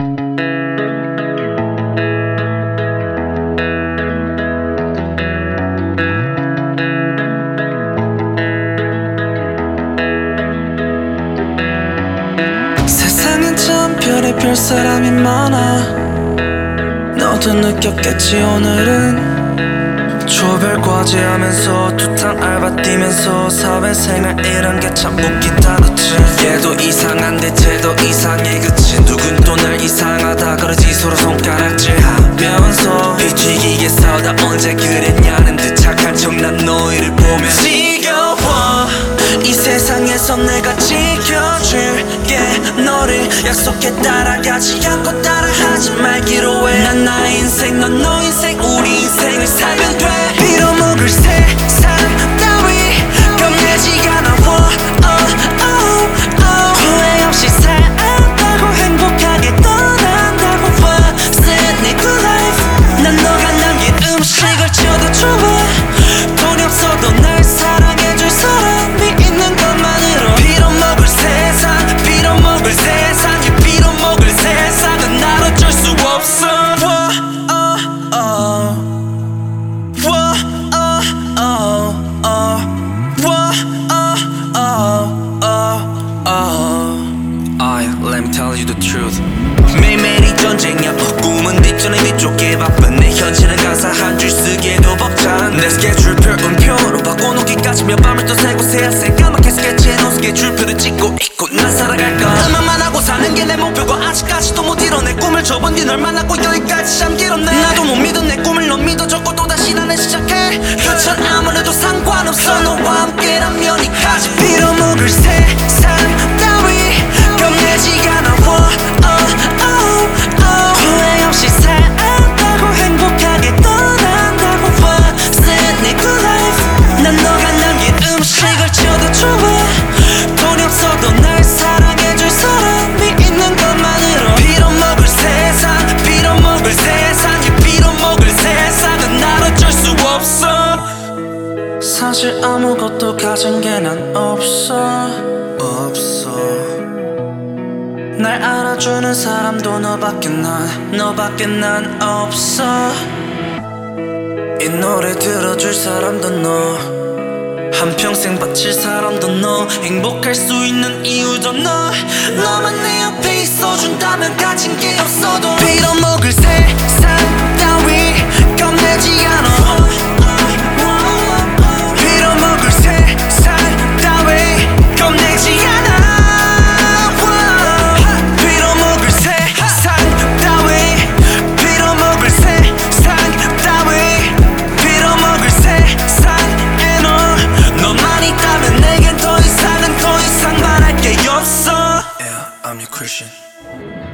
세상엔 참 별의별 사람이 많아. 너도 느꼈겠지. 오늘은 조별과제하면서 두탕 알바 뛰면서 사회생활 이런 게 참 웃기다 그치. 얘도 이상한데 쟤도 이상해 그치. 누군 또 날 이상하다 그러지. 서로 손가락질하면서 비튀기게 싸우다 언제 그랬냐는 듯 착한 척 난 너희를 보면 지겨워. 이 세상에서 내가 지켜줄게. 너를 약속해 따라가지 않고 따라하지 말기로 해. 난 나의 인생 넌 너 인생 우리 인생을 살면 돼. 빌어먹을 세상 따위 겁내지 않아. 후회 없이 살아가고 행복하게 떠난다고. Sydney good life. 난 너가 남긴 음식을 줘도 좋아. 돈이 없어도 날 사랑해줄 사람이 있는 것만으로. 빌어먹을 세상 빌어먹을 세상 이 빌어먹을 세상은 날 어쩔 수 없어. Let me tell you the truth. 매일매일이 전쟁이야. 꿈은 뒷전에 뒤쫓게 바쁜 내 현실은 가사 한 줄 쓰기에도 벅찬 내 스케줄표 음표로 바꿔놓기까지 몇 밤을 또 새고 새하세 까맣게 스케치해놓은 스케줄표를 찍고 있고 난 살아갈까. 음악만 하고 사는 게 내 목표고 아직까지도 못 이뤄내 꿈을 접은 뒤 널 만났고 여기까지 참 길었네. 나도 못 믿은 내 꿈을 넌 믿어줬고 또다시 나는 시작해. 그천 아무래도 상관없어. 너와 함께라면 이까지. 빌어먹을 세상 따위 겁내지 않아. 후회 없이 살아가고 행복하게 떠난다고. Sydney good life. 난 너가 남긴 음식을 줘도 좋아. 돈이 없어도 날 사랑해줄 사람이 있는 것만으로. 빌어먹을 세상 빌어먹을 세상 이 빌어먹을 세상은 날 어쩔 수 없어. 사실 아무것도 가진 게 난 없어. 날 알아주는 사람도 너밖에 난 없어. 이 노래 들어줄 사람도 너, 한평생 바칠 사람도 너, 행복할 수 있는 이유도 너. 너만 내 옆에 있어준다면 가진 게 없어도. 빌어먹을 세상 따위 겁내지 않아. 빌어먹을 세상 따위 겁내지 않아. I'm your Christian.